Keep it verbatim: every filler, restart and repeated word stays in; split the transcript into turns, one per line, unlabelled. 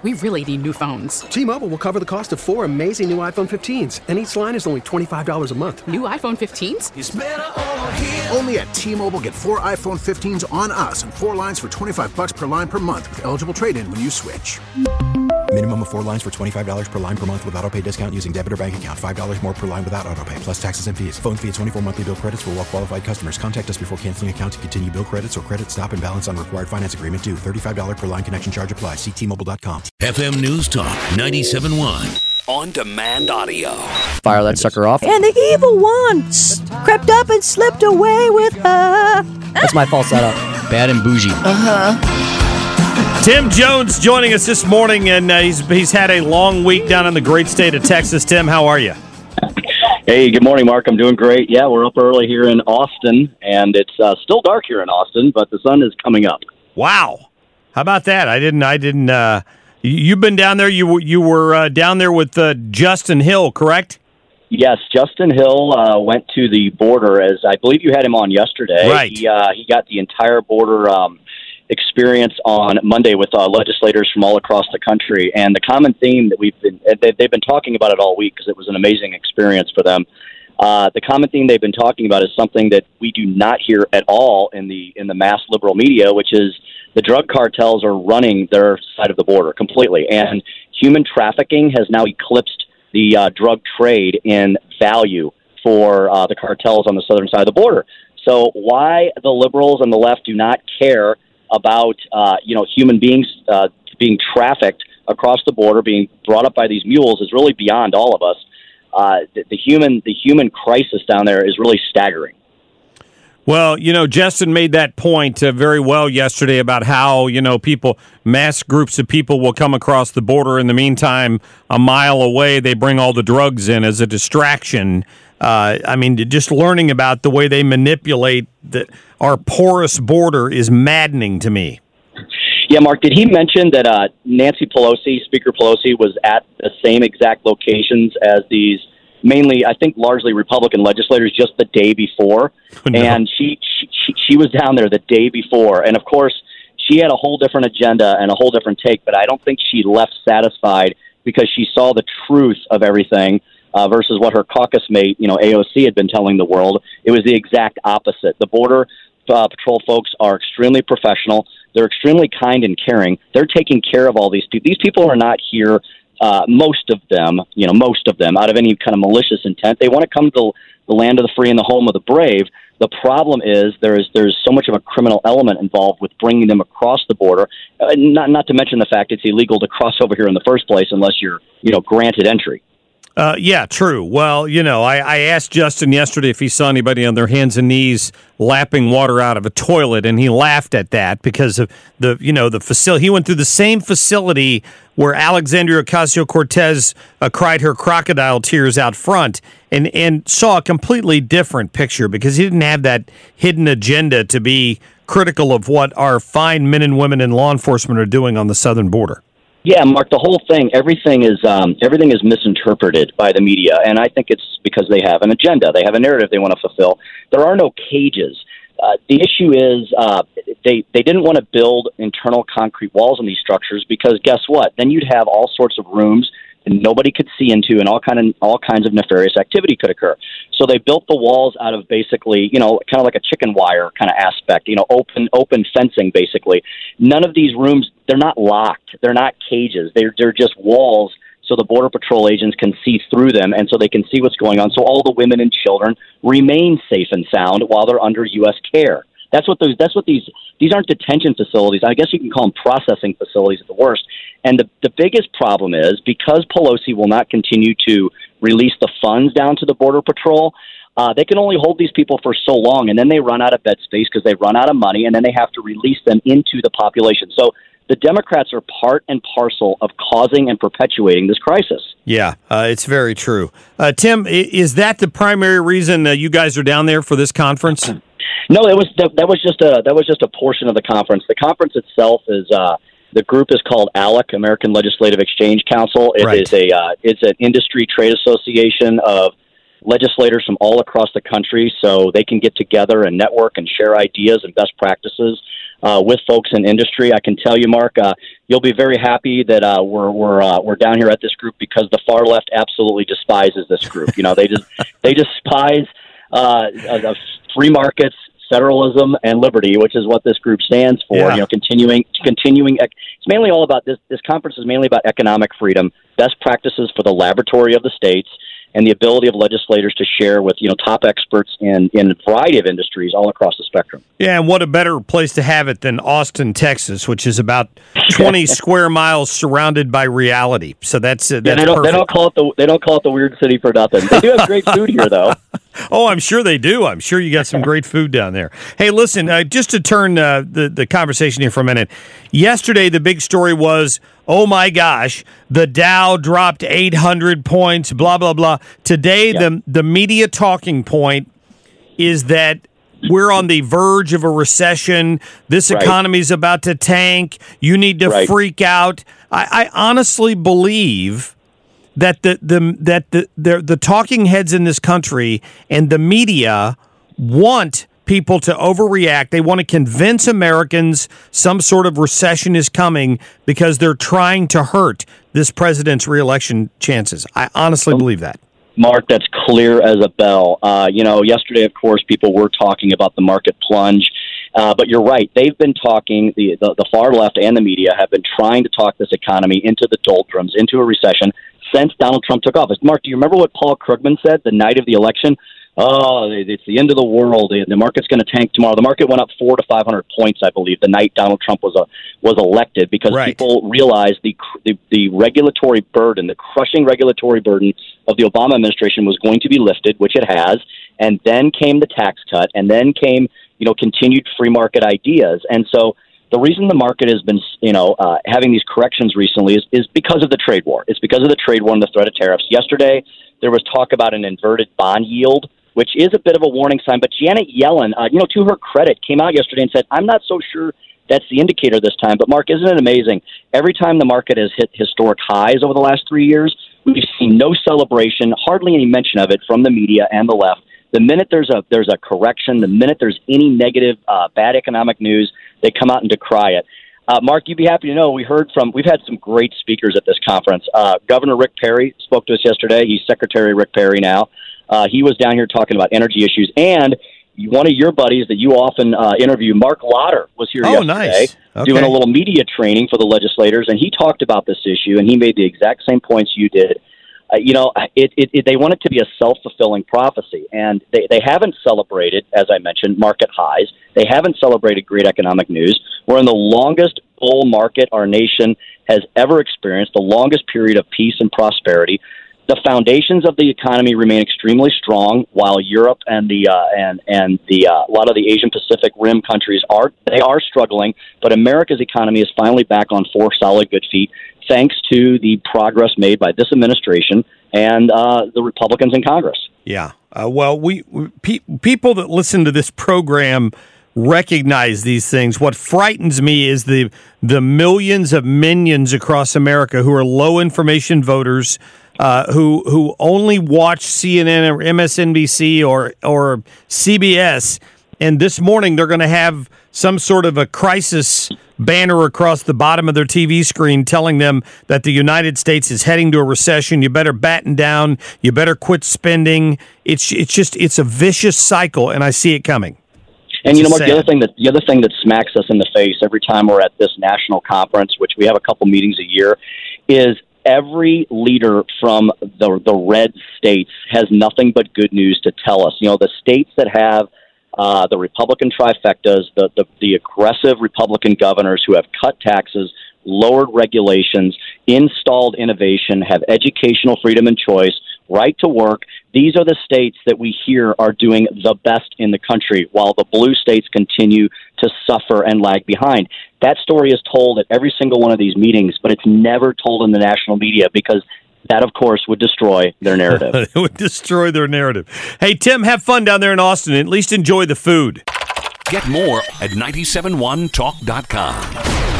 We really need new phones.
T-Mobile will cover the cost of four amazing new iPhone fifteens, and each line is only twenty-five dollars a month.
New iPhone fifteens?
It's better over here.
Only at T-Mobile, get four iPhone fifteens on us and four lines for twenty-five dollars per line per month with eligible trade-in when you switch.
Minimum of four lines for twenty-five dollars per line per month with autopay discount using debit or bank account. five dollars more per line without autopay, plus taxes and fees. Phone fee at twenty-four monthly bill credits for well-qualified customers. Contact us before canceling account to continue bill credits or credit stop and balance on required finance agreement due. thirty-five dollars per line connection charge applies. See T Mobile dot com.
F M News Talk ninety-seven point one. On demand audio.
Fire that sucker off.
And the evil one s- crept up and slipped away with her.
That's my falsetto. Bad and bougie.
Uh-huh.
Tim Jones joining us this morning, and uh, he's he's had a long week down in the great state of Texas. Tim, how are you?
Hey, good morning, Mark. I'm doing great. Yeah, we're up early here in Austin, and it's uh, still dark here in Austin, but the sun is coming up.
Wow, how about that? I didn't. I didn't. Uh, you've been down there. You you were uh, down there with uh, Justin Hill, correct?
Yes, Justin Hill uh, went to the border, as I believe you had him on yesterday.
Right.
He, uh, he got the entire border Um, experience on Monday with uh, legislators from all across the country, and the common theme that we've been they, they've been talking about it all week because it was an amazing experience for them. Uh, the common theme they've been talking about is something that we do not hear at all in the in the mass liberal media, which is the drug cartels are running their side of the border completely, and human trafficking has now eclipsed the uh, drug trade in value for uh, the cartels on the southern side of the border. So why the liberals and the left do not care about uh, you know human beings uh, being trafficked across the border, being brought up by these mules, is really beyond all of us. Uh, the, the human the human crisis down there is really staggering.
Well, you know, Justin made that point uh, very well yesterday about how, you know, people, mass groups of people will come across the border. In the meantime, a mile away, they bring all the drugs in as a distraction. Uh, I mean, just learning about the way they manipulate the, our porous border is maddening to me.
Yeah, Mark, did he mention that uh, Nancy Pelosi, Speaker Pelosi, was at the same exact locations as these mainly, I think, largely Republican legislators just the day before?
Oh, no.
And she, she she was down there the day before. And, of course, she had a whole different agenda and a whole different take, but I don't think she left satisfied because she saw the truth of everything uh, versus what her caucus mate, you know, A O C, had been telling the world. It was the exact opposite. The Border uh, Patrol folks are extremely professional. They're extremely kind and caring. They're taking care of all these people. These people are not here, uh, most of them, you know, most of them, out of any kind of malicious intent. They want to come to the land of the free and the home of the brave. The problem is there's there's so much of a criminal element involved with bringing them across the border, uh, not not to mention the fact it's illegal to cross over here in the first place unless you're, you know, granted entry.
Uh, yeah, true. Well, you know, I, I asked Justin yesterday if he saw anybody on their hands and knees lapping water out of a toilet, and he laughed at that because of the, you know, the facility. He went through the same facility where Alexandria Ocasio-Cortez uh, cried her crocodile tears out front, and, and saw a completely different picture because he didn't have that hidden agenda to be critical of what our fine men and women in law enforcement are doing on the southern border.
Yeah, Mark, the whole thing, everything is um, everything is misinterpreted by the media, and I think it's because they have an agenda. They have a narrative they want to fulfill. There are no cages. Uh, the issue is uh, they, they didn't want to build internal concrete walls in these structures because guess what? Then you'd have all sorts of rooms and nobody could see into, and all kind of all kinds of nefarious activity could occur. So they built the walls out of basically, you know, kind of like a chicken wire kind of aspect, you know, open open fencing basically. None of these rooms, they're not locked, they're not cages, they're they're just walls, so the Border Patrol agents can see through them, and so they can see what's going on. So all the women and children remain safe and sound while they're under U S care. That's what those. That's what these. These aren't detention facilities. I guess you can call them processing facilities at the worst. And the the biggest problem is because Pelosi will not continue to release the funds down to the Border Patrol. Uh, they can only hold these people for so long, and then they run out of bed space because they run out of money, and then they have to release them into the population. So the Democrats are part and parcel of causing and perpetuating this crisis.
Yeah, uh, it's very true. Uh, Tim, is that the primary reason uh, you guys are down there for this conference?
No, it was that, that was just a that was just a portion of the conference. The conference itself is uh, the group is called ALEC, American Legislative Exchange Council. It
right.
is a uh, it's an industry trade association of legislators from all across the country, so they can get together and network and share ideas and best practices. uh, with folks in industry. I can tell you, Mark, uh, you'll be very happy that uh, we're we're uh, we're down here at this group because the far left absolutely despises this group. You know, they just they despise uh, uh, free markets, federalism, and liberty, which is what this group stands for.
Yeah.
You know, continuing continuing. It's mainly all about this. This conference is mainly about economic freedom, best practices for the laboratory of the states, and the ability of legislators to share with, you know, top experts in, in a variety of industries all across the spectrum.
Yeah, and what a better place to have it than Austin, Texas, which is about twenty square miles surrounded by reality. So that's uh, that's
yeah, they don't
perfect.
they don't call it the they don't call it the weird city for nothing. They do have great food here, though.
Oh, I'm sure they do. I'm sure you got some great food down there. Hey, listen, uh, just to turn uh, the, the conversation here for a minute. Yesterday, the big story was, oh, my gosh, the Dow dropped eight hundred points, blah, blah, blah. Today,
yeah.
the, the media talking point is that we're on the verge of a recession. This
right.
economy is about to tank. You need to
right.
freak out. I, I honestly believe that the the that the, the the talking heads in this country and the media want people to overreact. They want to convince Americans some sort of recession is coming because they're trying to hurt this president's reelection chances. I honestly believe that.
Mark, that's clear as a bell. Uh, you know, yesterday, of course, people were talking about the market plunge. Uh, but you're right. They've been talking, the, the, the far left and the media have been trying to talk this economy into the doldrums, into a recession, since Donald Trump took office. Mark, do you remember what Paul Krugman said the night of the election? Oh, it's the end of the world. The market's going to tank tomorrow. The market went up four to five hundred points, I believe, the night Donald Trump was a, was elected, because
right.
people realized the, the the regulatory burden, the crushing regulatory burden of the Obama administration was going to be lifted, which it has. And then came the tax cut, and then came, you know, continued free market ideas. And so the reason the market has been, you know, uh, having these corrections recently is, is because of the trade war. It's because of the trade war and the threat of tariffs. Yesterday, there was talk about an inverted bond yield, which is a bit of a warning sign. But Janet Yellen, uh, you know, to her credit, came out yesterday and said, I'm not so sure that's the indicator this time. But, Mark, isn't it amazing? Every time the market has hit historic highs over the last three years, we've seen no celebration, hardly any mention of it from the media and the left. The minute there's a there's a correction, the minute there's any negative, uh, bad economic news, they come out and decry it. Uh, Mark, you'd be happy to know we heard from, we've had some great speakers at this conference. Uh, Governor Rick Perry spoke to us yesterday. He's Secretary Rick Perry now. Uh, he was down here talking about energy issues. And one of your buddies that you often uh, interview, Mark Lauder, was here
oh,
yesterday
nice. Okay.
doing a little media training for the legislators. And he talked about this issue, and he made the exact same points you did. Uh, you know, it, it, it, they want it to be a self-fulfilling prophecy, and they, they haven't celebrated, as I mentioned, market highs. They haven't celebrated great economic news. We're in the longest bull market our nation has ever experienced, the longest period of peace and prosperity. The foundations of the economy remain extremely strong, while Europe and the uh, and and the uh, a lot of the Asian Pacific Rim countries are they are struggling. But America's economy is finally back on four solid good feet, thanks to the progress made by this administration and uh, the Republicans in Congress.
Yeah. Uh, well, we, we pe- people that listen to this program recognize these things. What frightens me is the the millions of minions across America who are low information voters, uh, who who only watch C N N or M S N B C or or C B S, and this morning they're going to have some sort of a crisis banner across the bottom of their T V screen telling them that the United States is heading to a recession. You better batten down. You better quit spending. It's it's just it's a vicious cycle, and I see it coming.
And, you know, Mark,
sad.
the other thing that the other thing that smacks us in the face every time we're at this national conference, which we have a couple meetings a year, is every leader from the the red states has nothing but good news to tell us. You know, the states that have uh, the Republican trifectas, the, the the aggressive Republican governors who have cut taxes, lowered regulations, installed innovation, have educational freedom and choice, right to work. These are the states that we hear are doing the best in the country, while the blue states continue to suffer and lag behind. That story is told at every single one of these meetings, but it's never told in the national media, because that, of course, would destroy their narrative.
It would destroy their narrative. Hey, Tim, have fun down there in Austin. At least enjoy the food.
Get more at nine seven one talk dot com.